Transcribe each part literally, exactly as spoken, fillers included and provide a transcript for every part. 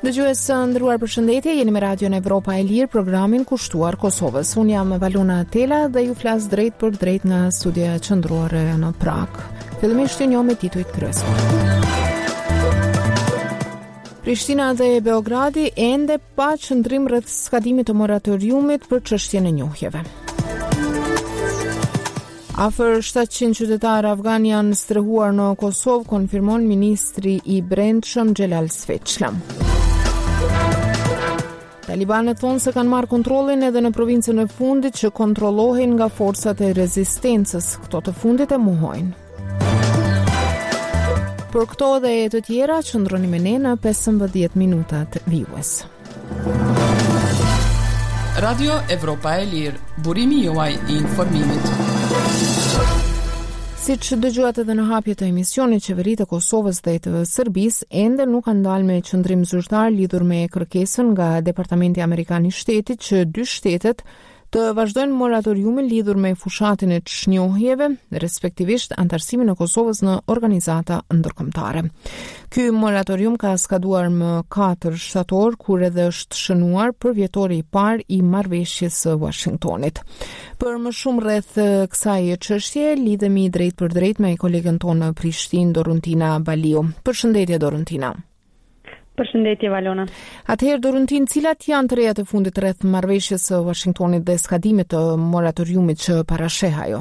Dëgjues së ndëruar, përshëndetje, jeni me Radion Evropa e Lirë, programin kushtuar Kosovës. Unë jam Valona Tela dhe ju flas drejt për drejt nga studia qendrore në Prag. Fillimisht ju njoh me titujt kryesor. Prishtina dhe Beogradi ende pa qëndrim rreth skadimit të moratoriumit për çështjen e njohjeve. Afër shtatëqind qytetarë afgan janë strehuar në Kosovë, konfirmon ministri i Brendshëm Xhelal Sveçlam. Talibanët thonë se kanë marrë kontrollin edhe në provincën e fundit që kontrollohen nga forcat e rezistencës. Këto të fundit e mohojnë. Për këto dhe e të tjera, qëndroni me ne në pesëmbëdhjetë minutat vijues. Radio Evropa e Lirë, burimi juaj i informimit. Si që dëgjuat edhe në hapje të emisionit, qeveritë e Kosovës dhe të Serbisë ende nuk kanë dalë me qëndrim zyrtar lidhur me kërkesën nga Departamenti Amerikan i Shtetit që dy shtetet të vazhdojnë moratoriumin lidhur me fushatin e çnjohjeve, respektivisht antarësimin e Kosovës në organizata ndërkombëtare. Ky moratorium ka skaduar më katër shtator, kur edhe është shënuar për vjetori i parë i marrëveshjes së Washingtonit. Për më shumë rreth kësaj çështje, lidhemi drejt për drejt me kolegën tonë në Prishtinë, Doruntina Baliu. Përshëndetje Doruntina. Përshëndetje Valona. Atëherë Doruntin, cilat janë të rejat e fundit rreth marrëveshjes së Washingtonit dhe skadimit të moratoriumit që parasheh ajo?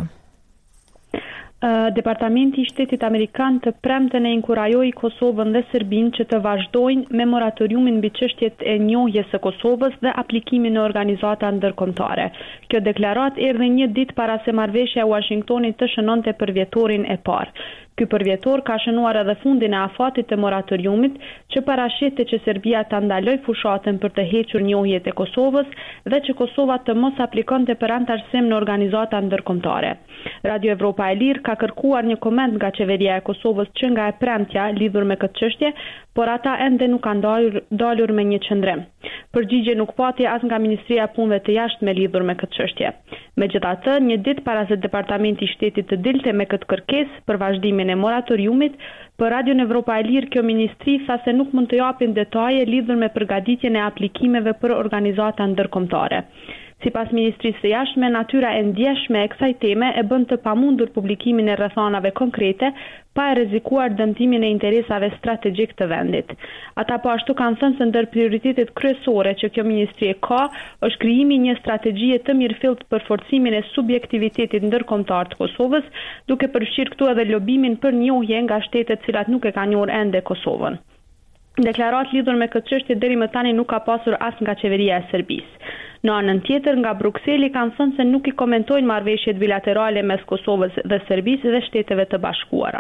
Uh, Departamenti i Shtetit Amerikan të premten e inkurajoi Kosovën dhe Serbinë që të vazhdojnë me moratoriumin mbi çështjet e njohjes së Kosovës dhe aplikimin në organizata ndërkombëtare. Kjo deklaratë erdhi një ditë para se marrëveshja e Washingtonit të shënonte për vjetorin e parë. Ky përvjetor ka shënuar edhe fundin e afatit të moratoriumit që parashete që Serbia ta ndaloj fushatën për të hequr njohjet e Kosovës dhe që Kosova të mos aplikonte për antarësim në organizata ndërkombëtare. Radio Evropa e Lirë ka kërkuar një koment nga qeveria e Kosovës që nga e premtja lidhur me këtë çështje, por ata ende nuk kanë dalur, dalur me një qëndrim. Përgjigje nuk pati as nga Ministria e Punëve të Jashtme lidhur me këtë çështje. Megjithatë, një ditë para se Departamenti i Shtetit të dilte me këtë kërkesë për vazhdimin e moratoriumit, për Radion Evropa e Lirë kjo ministri tha se nuk mund të japin detaje lidhur me përgatitjen e aplikimeve për organizata ndërkombëtare. Sipas Ministrisë së Jashtme, natyra e ndjeshme e kësaj teme e bën të pamundur publikimin e rrethanave konkrete pa e rrezikuar dëmtimin e interesave strategjik të vendit. Ata po ashtu kanë thënë se ndër prioritetet kryesore që kjo ministri e ka është krijimi një strategjie të mirëfillt për forcimin e subjektivitetit ndërkombëtar të Kosovës, duke përfshirë këtu edhe lobimin për njohje nga shtetet të cilat nuk e kanë njohur ende Kosovën. Deklaratë lidhur me këtë çështje deri më tani nuk ka pasur as nga qeveria e Serbisë. Në anën tjetër, nga Brukseli kanë thënë se nuk i komentojnë marrëveshjet bilaterale mes Kosovës dhe Serbisë dhe Shteteve të Bashkuara.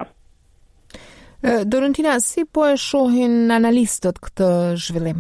Doruntina, si po e shohin analistët këtë zhvillim?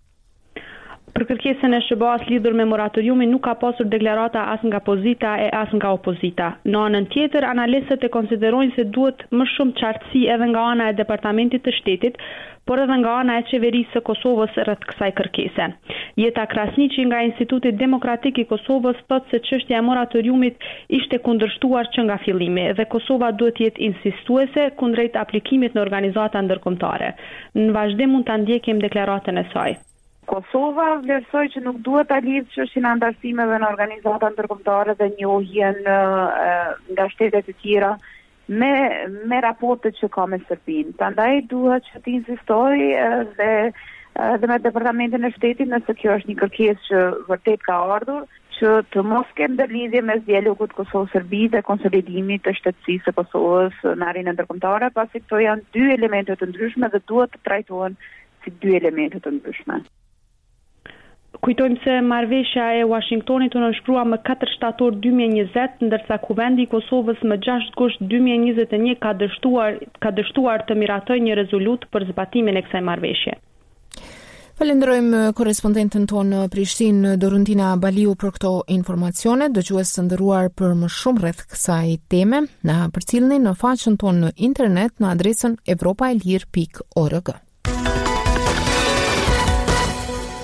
Për kërkesën e S B A-s lidhur me moratoriumin nuk ka pasur deklarata as nga pozita e as nga opozita. Në anën tjetër, analistët e konsiderojnë se duhet më shumë qartësi edhe nga ana e Departamentit të Shtetit, por edhe nga ana e qeverisë së Kosovës rreth kësaj kërkese. Jeta Krasniqi nga Instituti Demokratik i Kosovës thotë se çështja e moratoriumit ishte kundërshtuar që nga fillimi dhe Kosova duhet të jetë insistuese kundrejt aplikimit në organizata ndërkombëtare. Në vazhdim mund ta ndjekim deklaratën e saj. Kosova vlerësoi që nuk duhet ta lidhë çështjen e antarësimeve në organizata ndërkombëtare dhe njohjen nga shtetet e tjera me me raportet që ka me Serbinë. Prandaj duhet që të insistojë dhe dhe me Departamentin e Shtetit nëse kjo është një kërkesë që vërtet ka ardhur, që të mos kemë ndërlidhje mes dialogut Kosovë-Serbi dhe konsolidimit të shtetësisë së Kosovës në arenën ndërkombëtare, pasi këto janë dy elemente të ndryshme dhe duhet të trajtohen si dy elemente të ndryshme. Kujtojmë se marrëveshja e Washingtonit u nënshkrua më katër shtator dy mijë e njëzet, ndërsa Kuvendi i Kosovës më gjashtë gusht dy mijë e njëzet e një ka dështuar ka dështuar të miratojë një rezolut për zbatimin e kësaj marrëveshje. Falenderojmë korespondentën tonë në Prishtinë, Doruntina Baliu, për këto informacione. Dëgjues të nderuar, për më shumë rreth kësaj teme, na përcjellni në faqen tonë në internet në adresën evropaelir pikë org.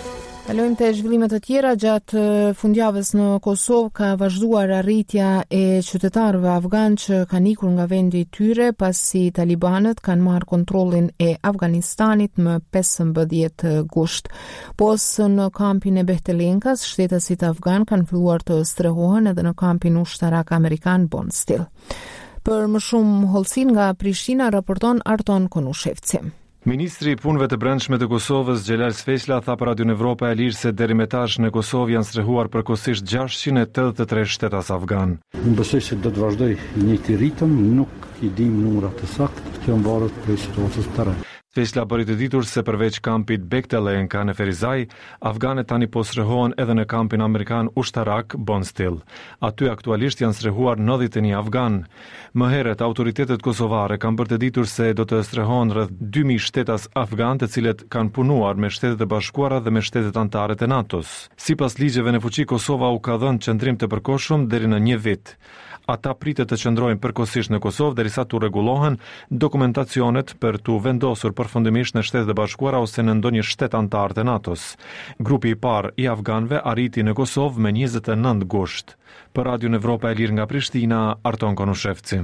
Kalojmë te zhvillimet të tjera. Gjatë fundjavës në Kosovë ka vazhduar arritja e qytetarëve afgan që kanë ikur nga vendi i tyre pasi talibanët kanë marrë kontrollin e Afganistanit më pesëmbëdhjetë gusht. Pos në kampin e Behtelenkas, shtetasit afgan kanë filluar të strehohen edhe në kampin ushtarak amerikan Bondstill. Për më shumë hollësi nga Prishtina raporton Arton Konushevci. Ministri i Punëve të Brendshme të Kosovës, Xhelal Sfesla, tha për Radion Evropa e Lirë se deri me tash në Kosovë janë strehuar përkohësisht gjashtëqind e tetëdhjetë e tre shtetas afgan. Unë besoj se do të vazhdoj në një ritëm, nuk i dim numrat të saktë, kjo mbaret prej situatës të re. Sfesla bëri të ditur se përveç kampit Bektelenka në Ferizaj, afganët tani po strehohen edhe në kampin amerikan ushtarak Bondstill. Aty aktualisht janë strehuar nëntëdhjetë e një afgan. Më herët autoritetet kosovare kanë bërë të ditur se do të strehohen rreth dy mijë shtetas afgan, të cilët kanë punuar me Shtetet e Bashkuara dhe me shtetet anëtare të NATO-s. Sipas ligjeve në fuqi, Kosova u ka dhënë qëndrim të përkohshëm deri në një vit. Ata pritet të qëndrojnë përkohësisht në Kosovë derisa tu rregullohen dokumentacionet për tu vendosur përfundimisht në Shtetet e Bashkuara ose në ndonjë shtet antar të NATO-s. Grupi i parë i afganëve arriti në Kosovë me njëzet e nëntë gusht. Për Radion Evropa e Lirë nga Prishtina, Arton Konushevci.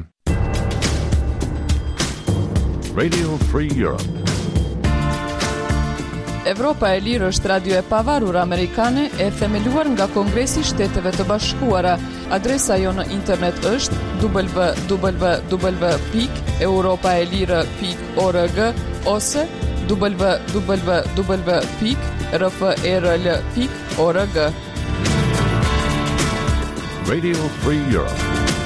Radio Free Europe. Evropa e Lirë është radio e pavarur amerikane e themeluar nga Kongresi i Shteteve të Bashkuara. Adresa jo në internet është w w w pikë europaelire pikë org ose w w w pikë r f r l pikë org. Radio Free Europe.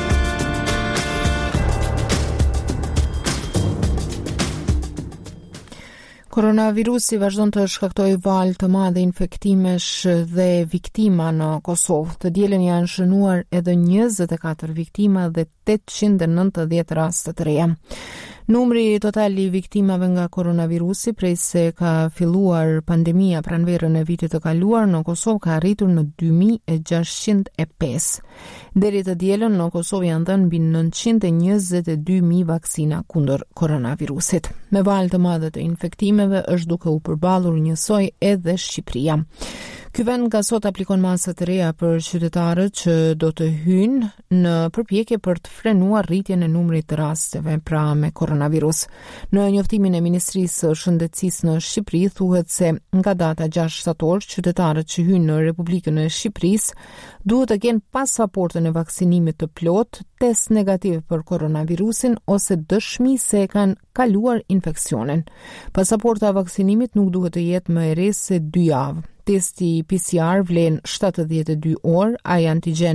Koronavirusi vazhdon të shkaktojë valë të madhe infektimesh dhe viktima në Kosovë. Të dielën janë shënuar edhe njëzet e katër viktima dhe tetëqind e nëntëdhjetë raste të reja. Numri total i viktimave nga koronavirusi prej se ka filluar pandemia pranverën e vitit të kaluar në Kosovë ka arritur në dy mijë e gjashtëqind e pesë. Deri të dielën në Kosovë janë dhënë mbi nëntëqind e njëzet e dy mijë vaksina kundër koronavirusit. Me valë të madhe të infektimeve është duke u përballur njësoj edhe Shqipëria. Ky vend nga sot aplikon masa të reja për qytetarët që do të hyjnë në përpjekje për të frenuar rritjen e numrit të rasteve pra me koronavirus. Në njoftimin e Ministrisë së Shëndetësisë në Shqipëri thuhet se nga data gjashtë shtator qytetarët që hyjnë në Republikën e Shqipërisë duhet të kenë pasaportën e vaksinimit të plot, test negativ për koronavirusin ose dëshmi se e kanë kaluar infeksionin. Pasaporta e vaksinimit nuk duhet të jetë më e re se dy javë. Testi P C R vlen shtatëdhjetë e dy orë, ai antigen